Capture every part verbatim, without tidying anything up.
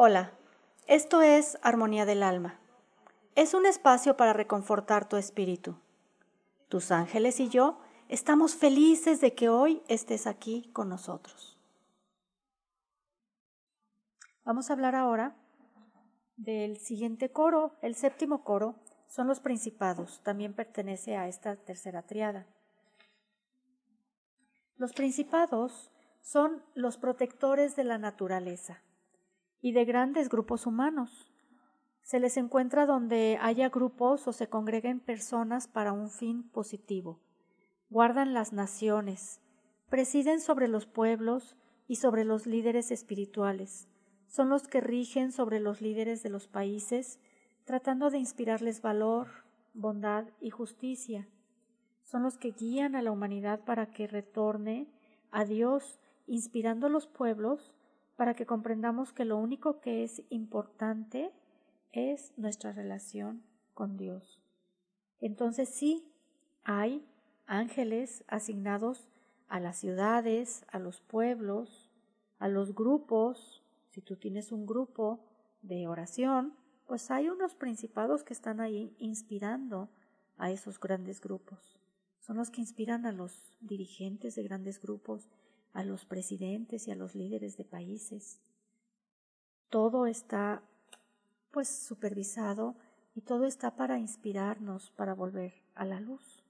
Hola, esto es Armonía del Alma. Es un espacio para reconfortar tu espíritu. Tus ángeles y yo estamos felices de que hoy estés aquí con nosotros. Vamos a hablar ahora del siguiente coro. El séptimo coro son los principados. También pertenece a esta tercera tríada. Los principados son los protectores de la naturaleza y de grandes grupos humanos. Se les encuentra donde haya grupos o se congreguen personas para un fin positivo. Guardan las naciones, presiden sobre los pueblos y sobre los líderes espirituales. Son los que rigen sobre los líderes de los países, tratando de inspirarles valor, bondad y justicia. Son los que guían a la humanidad para que retorne a Dios, inspirando a los pueblos para que comprendamos que lo único que es importante es nuestra relación con Dios. Entonces sí, hay ángeles asignados a las ciudades, a los pueblos, a los grupos. Si tú tienes un grupo de oración, pues hay unos principados que están ahí inspirando a esos grandes grupos. Son los que inspiran a los dirigentes de grandes grupos, a los presidentes y a los líderes de países. Todo está pues supervisado y todo está para inspirarnos para volver a la luz.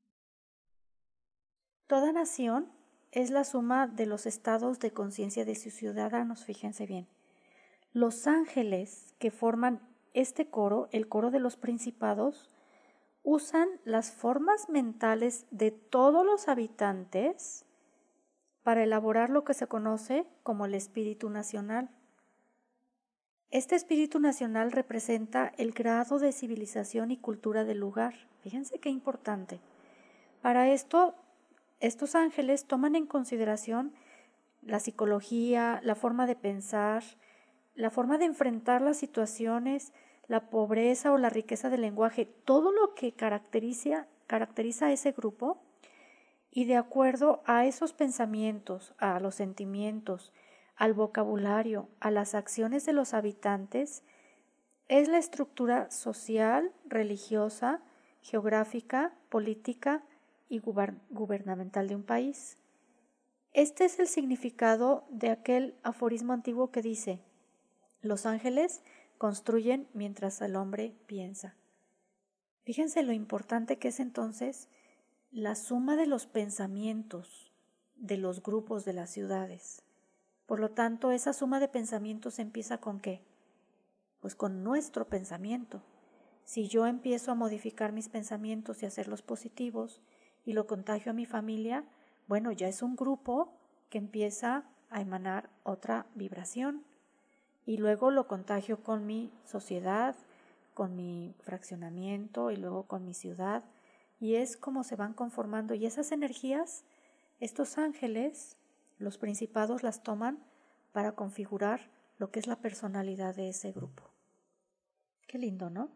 Toda nación es la suma de los estados de conciencia de sus ciudadanos, fíjense bien. Los ángeles que forman este coro, el coro de los principados, usan las formas mentales de todos los habitantes para elaborar lo que se conoce como el espíritu nacional. Este espíritu nacional representa el grado de civilización y cultura del lugar. Fíjense qué importante. Para esto, estos ángeles toman en consideración la psicología, la forma de pensar, la forma de enfrentar las situaciones, la pobreza o la riqueza del lenguaje, todo lo que caracteriza, caracteriza a ese grupo, y de acuerdo a esos pensamientos, a los sentimientos, al vocabulario, a las acciones de los habitantes, es la estructura social, religiosa, geográfica, política y gubernamental de un país. Este es el significado de aquel aforismo antiguo que dice: los ángeles construyen mientras el hombre piensa. Fíjense lo importante que es entonces la suma de los pensamientos de los grupos de las ciudades. Por lo tanto, esa suma de pensamientos empieza ¿con qué? Pues con nuestro pensamiento. Si yo empiezo a modificar mis pensamientos y hacerlos positivos y lo contagio a mi familia, bueno, ya es un grupo que empieza a emanar otra vibración. Y luego lo contagio con mi sociedad, con mi fraccionamiento y luego con mi ciudad. Y es como se van conformando. Y esas energías, estos ángeles, los principados las toman para configurar lo que es la personalidad de ese grupo. Qué lindo, ¿no?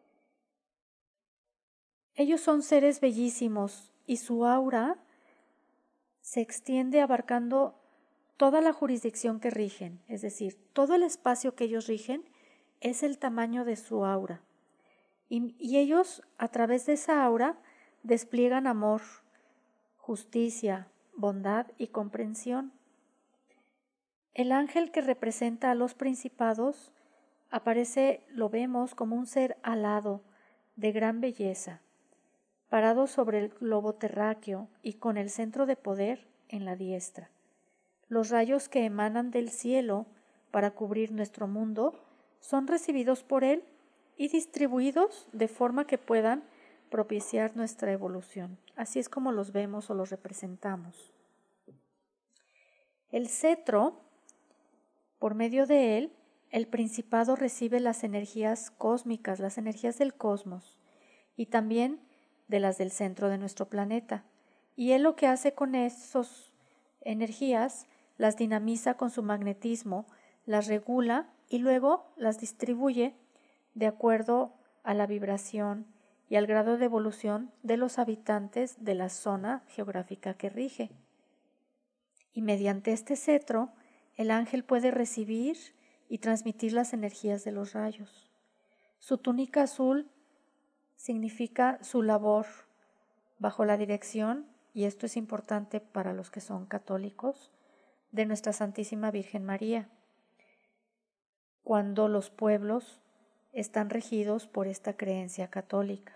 Ellos son seres bellísimos y su aura se extiende abarcando toda la jurisdicción que rigen, es decir, todo el espacio que ellos rigen es el tamaño de su aura. Y, y ellos, a través de esa aura, despliegan amor, justicia, bondad y comprensión. El ángel que representa a los principados aparece, lo vemos, como un ser alado, de gran belleza, parado sobre el globo terráqueo y con el centro de poder en la diestra. Los rayos que emanan del cielo para cubrir nuestro mundo son recibidos por él y distribuidos de forma que puedan propiciar nuestra evolución. Así es como los vemos o los representamos. El cetro, por medio de él, el principado recibe las energías cósmicas, las energías del cosmos y también de las del centro de nuestro planeta. Y él lo que hace con esas energías, las dinamiza con su magnetismo, las regula y luego las distribuye de acuerdo a la vibración y al grado de evolución de los habitantes de la zona geográfica que rige. Y mediante este cetro, el ángel puede recibir y transmitir las energías de los rayos. Su túnica azul significa su labor bajo la dirección, y esto es importante para los que son católicos, de nuestra Santísima Virgen María, cuando los pueblos están regidos por esta creencia católica.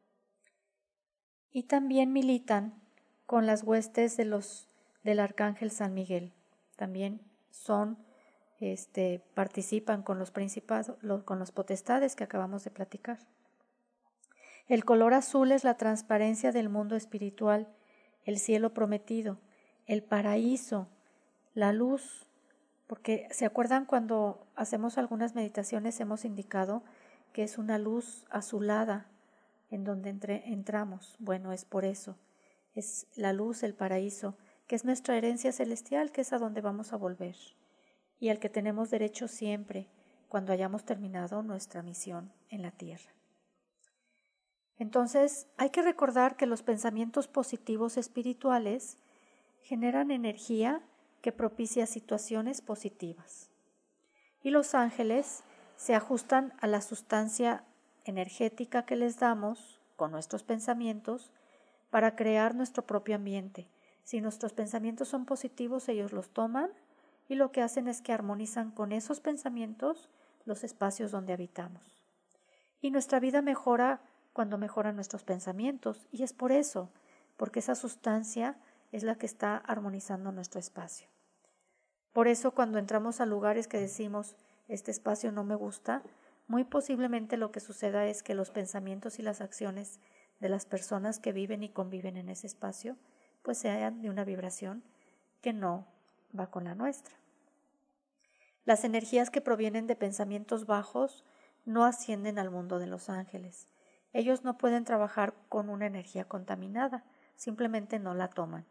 Y también militan con las huestes de los, del Arcángel San Miguel. También son, este, participan con los principados, con los potestades que acabamos de platicar. El color azul es la transparencia del mundo espiritual, el cielo prometido, el paraíso, la luz, porque ¿se acuerdan cuando hacemos algunas meditaciones hemos indicado que es una luz azulada en donde entre, entramos? Bueno, es por eso, es la luz, el paraíso, que es nuestra herencia celestial, que es a donde vamos a volver y al que tenemos derecho siempre cuando hayamos terminado nuestra misión en la tierra. Entonces, hay que recordar que los pensamientos positivos espirituales generan energía que propicia situaciones positivas. Y los ángeles se ajustan a la sustancia energética que les damos con nuestros pensamientos para crear nuestro propio ambiente. Si nuestros pensamientos son positivos, ellos los toman y lo que hacen es que armonizan con esos pensamientos los espacios donde habitamos. Y nuestra vida mejora cuando mejoran nuestros pensamientos, y es por eso, porque esa sustancia es la que está armonizando nuestro espacio. Por eso cuando entramos a lugares que decimos, este espacio no me gusta, muy posiblemente lo que suceda es que los pensamientos y las acciones de las personas que viven y conviven en ese espacio, pues sean de una vibración que no va con la nuestra. Las energías que provienen de pensamientos bajos no ascienden al mundo de los ángeles. Ellos no pueden trabajar con una energía contaminada, simplemente no la toman.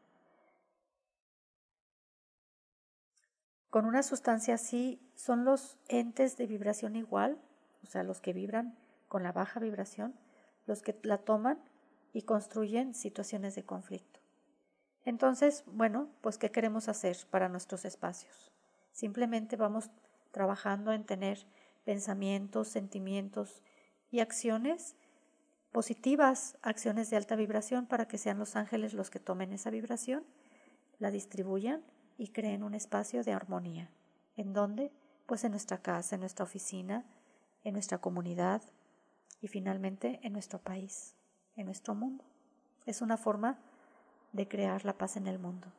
Con una sustancia así son los entes de vibración igual, o sea, los que vibran con la baja vibración, los que la toman y construyen situaciones de conflicto. Entonces, bueno, pues ¿qué queremos hacer para nuestros espacios? Simplemente vamos trabajando en tener pensamientos, sentimientos y acciones positivas, acciones de alta vibración para que sean los ángeles los que tomen esa vibración, la distribuyan y creen un espacio de armonía. ¿En dónde? Pues en nuestra casa, en nuestra oficina, en nuestra comunidad y finalmente en nuestro país, en nuestro mundo. Es una forma de crear la paz en el mundo.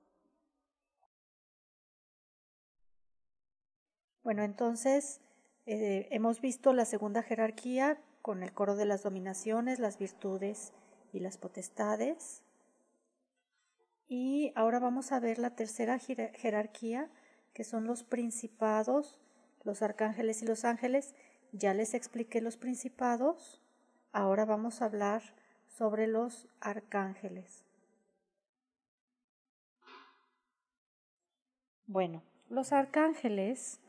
Bueno, entonces eh, hemos visto la segunda jerarquía con el coro de las dominaciones, las virtudes y las potestades. Y ahora vamos a ver la tercera jerarquía, que son los principados, los arcángeles y los ángeles. Ya les expliqué los principados, ahora vamos a hablar sobre los arcángeles. Bueno, los arcángeles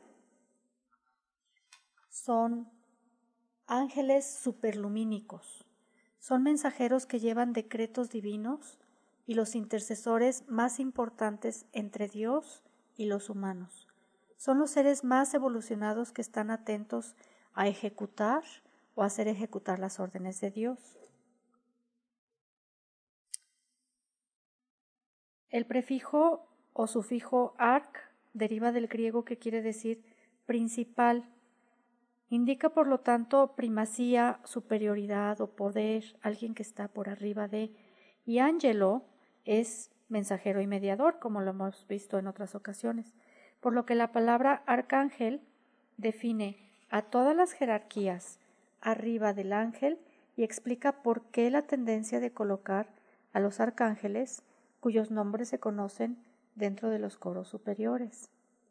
son ángeles superlumínicos. Son mensajeros que llevan decretos divinos y los intercesores más importantes entre Dios y los humanos. Son los seres más evolucionados que están atentos a ejecutar o hacer ejecutar las órdenes de Dios. El prefijo o sufijo arc deriva del griego que quiere decir principal. Indica, por lo tanto, primacía, superioridad o poder, alguien que está por arriba de. Y ángelo es mensajero y mediador, como lo hemos visto en otras ocasiones. Por lo que la palabra arcángel define a todas las jerarquías arriba del ángel y explica por qué la tendencia de colocar a los arcángeles, cuyos nombres se conocen dentro de los coros superiores.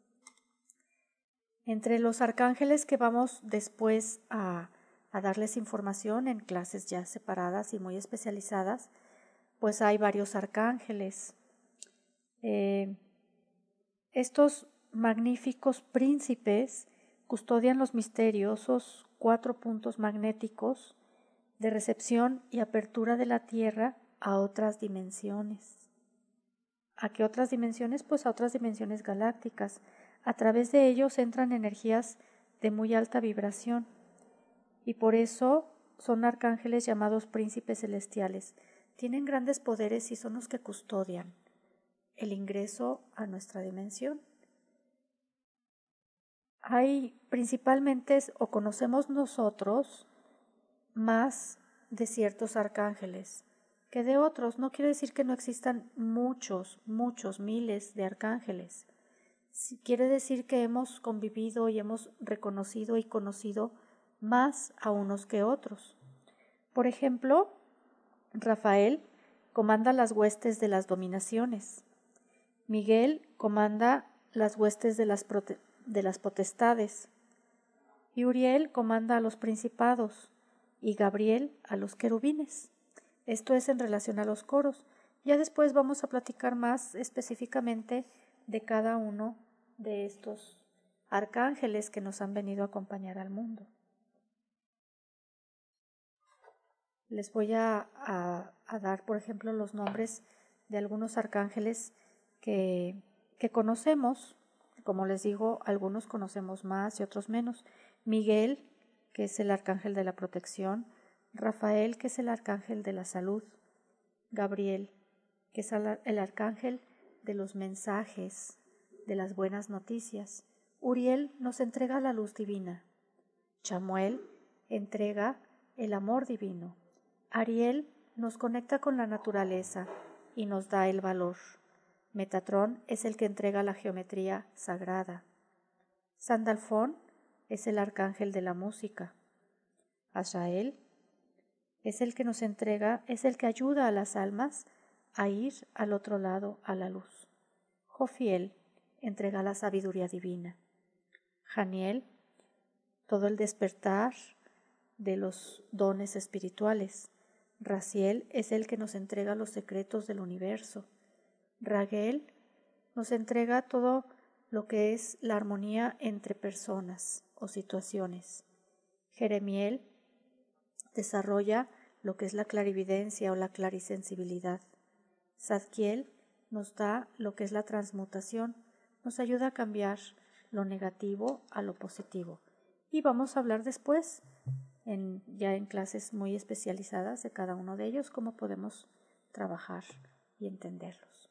Entre los arcángeles que vamos después a, a darles información en clases ya separadas y muy especializadas, pues hay varios arcángeles. Eh, estos magníficos príncipes custodian los misteriosos cuatro puntos magnéticos de recepción y apertura de la Tierra a otras dimensiones. ¿A qué otras dimensiones? Pues a otras dimensiones galácticas, A través de ellos entran energías de muy alta vibración y por eso son arcángeles llamados príncipes celestiales. Tienen grandes poderes y son los que custodian el ingreso a nuestra dimensión. Hay principalmente, o conocemos nosotros, más de ciertos arcángeles que de otros. No quiere decir que no existan muchos, muchos, miles de arcángeles. Quiere decir que hemos convivido y hemos reconocido y conocido más a unos que otros. Por ejemplo, Rafael comanda las huestes de las dominaciones. Miguel comanda las huestes de las, prote- de las potestades. Y Uriel comanda a los principados. Y Gabriel a los querubines. Esto es en relación a los coros. Ya después vamos a platicar más específicamente de cada uno de estos arcángeles que nos han venido a acompañar al mundo. Les voy a, a, a dar, por ejemplo, los nombres de algunos arcángeles que, que conocemos. Como les digo, algunos conocemos más y otros menos. Miguel, que es el arcángel de la protección. Rafael, que es el arcángel de la salud. Gabriel, que es el arcángel de los mensajes, de las buenas noticias. Uriel nos entrega la luz divina. Chamuel entrega el amor divino. Ariel nos conecta con la naturaleza y nos da el valor. Metatrón es el que entrega la geometría sagrada. Sandalfón es el arcángel de la música. Azrael es el que nos entrega, es el que ayuda a las almas a ir al otro lado, a la luz. Jofiel entrega la sabiduría divina. Janiel, todo el despertar de los dones espirituales. Raziel es el que nos entrega los secretos del universo. Raguel nos entrega todo lo que es la armonía entre personas o situaciones. Jeremiel desarrolla lo que es la clarividencia o la clarisensibilidad. Zadkiel nos da lo que es la transmutación, nos ayuda a cambiar lo negativo a lo positivo. Y vamos a hablar después, en, ya en clases muy especializadas de cada uno de ellos, cómo podemos trabajar y entenderlos.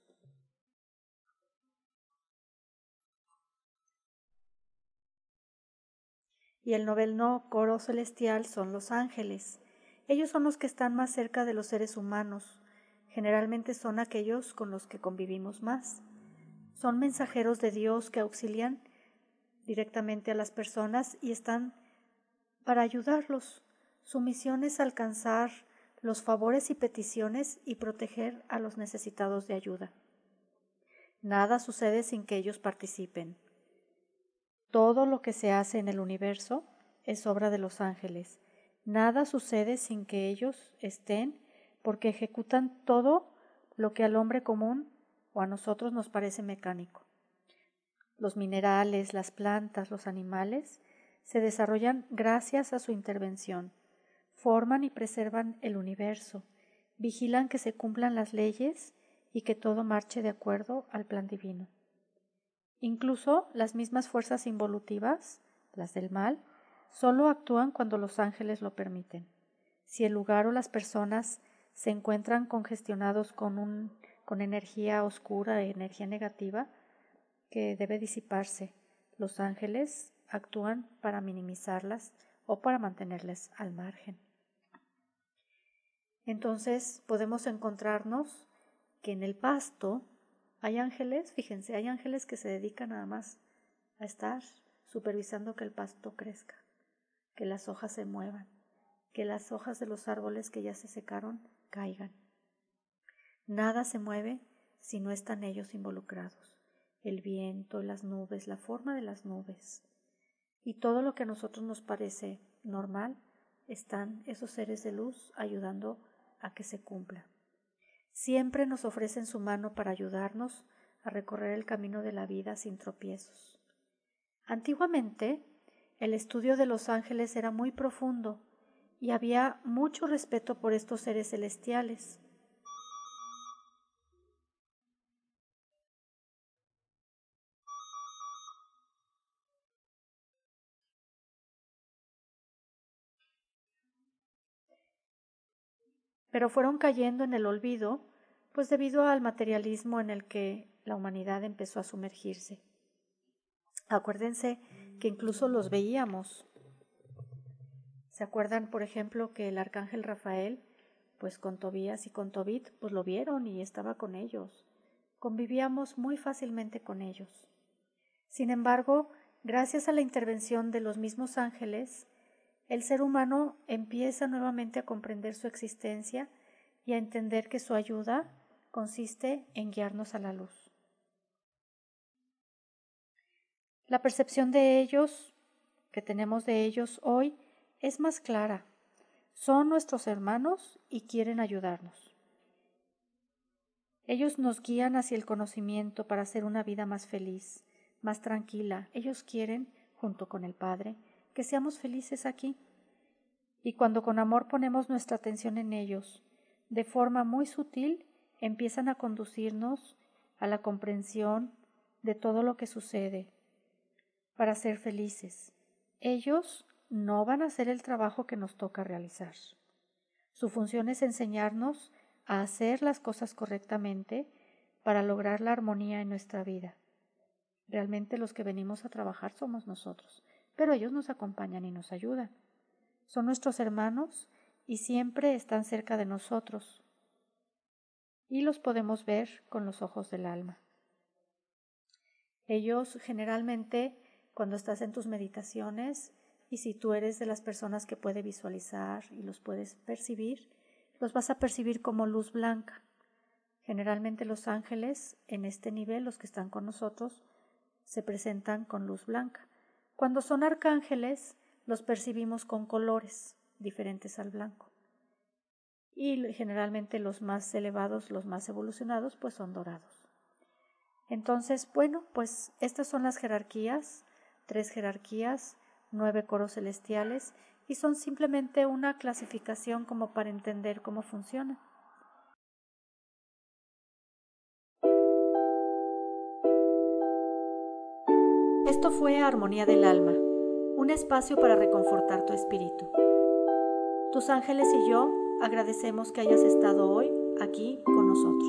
Y el noveno coro celestial son los ángeles. Ellos son los que están más cerca de los seres humanos. Generalmente son aquellos con los que convivimos más. Son mensajeros de Dios que auxilian directamente a las personas y están para ayudarlos. Su misión es alcanzar los favores y peticiones y proteger a los necesitados de ayuda. Nada sucede sin que ellos participen. Todo lo que se hace en el universo es obra de los ángeles. Nada sucede sin que ellos estén, porque ejecutan todo lo que al hombre común o a nosotros nos parece mecánico. Los minerales, las plantas, los animales se desarrollan gracias a su intervención. Forman y preservan el universo, vigilan que se cumplan las leyes y que todo marche de acuerdo al plan divino. Incluso las mismas fuerzas involutivas, las del mal, solo actúan cuando los ángeles lo permiten. Si el lugar o las personas se encuentran congestionados con, un, con energía oscura, energía negativa, que debe disiparse, los ángeles actúan para minimizarlas o para mantenerlas al margen. Entonces podemos encontrarnos que en el pasto hay ángeles, fíjense, hay ángeles que se dedican nada más a estar supervisando que el pasto crezca, que las hojas se muevan, que las hojas de los árboles que ya se secaron caigan. Nada se mueve si no están ellos involucrados. El viento, las nubes, la forma de las nubes y todo lo que a nosotros nos parece normal, están esos seres de luz ayudando a que se cumpla. Siempre nos ofrecen su mano para ayudarnos a recorrer el camino de la vida sin tropiezos. Antiguamente, el estudio de los ángeles era muy profundo y había mucho respeto por estos seres celestiales. pero fueron cayendo en el olvido, pues debido al materialismo en el que la humanidad empezó a sumergirse. Acuérdense que incluso los veíamos. ¿Se acuerdan, por ejemplo, que el arcángel Rafael, pues con Tobías y con Tobit, pues lo vieron y estaba con ellos? Convivíamos muy fácilmente con ellos. Sin embargo, gracias a la intervención de los mismos ángeles, el ser humano empieza nuevamente a comprender su existencia y a entender que su ayuda consiste en guiarnos a la luz. La percepción de ellos, que tenemos de ellos hoy, es más clara. Son nuestros hermanos y quieren ayudarnos. Ellos nos guían hacia el conocimiento para hacer una vida más feliz, más tranquila. Ellos quieren, junto con el Padre, que seamos felices aquí. Y cuando con amor ponemos nuestra atención en ellos, de forma muy sutil, empiezan a conducirnos a la comprensión de todo lo que sucede para ser felices. Ellos no van a hacer el trabajo que nos toca realizar. Su función es enseñarnos a hacer las cosas correctamente para lograr la armonía en nuestra vida. Realmente los que venimos a trabajar somos nosotros, pero ellos nos acompañan y nos ayudan. Son nuestros hermanos y siempre están cerca de nosotros y los podemos ver con los ojos del alma. Ellos generalmente, cuando estás en tus meditaciones y si tú eres de las personas que puede visualizar y los puedes percibir, los vas a percibir como luz blanca. Generalmente los ángeles en este nivel, los que están con nosotros, se presentan con luz blanca. Cuando son arcángeles, los percibimos con colores diferentes al blanco. Y generalmente los más elevados, los más evolucionados, pues son dorados. Entonces, bueno, pues estas son las jerarquías, tres jerarquías, nueve coros celestiales, y son simplemente una clasificación como para entender cómo funciona. Esto fue Armonía del Alma, un espacio para reconfortar tu espíritu. Tus ángeles y yo agradecemos que hayas estado hoy aquí con nosotros.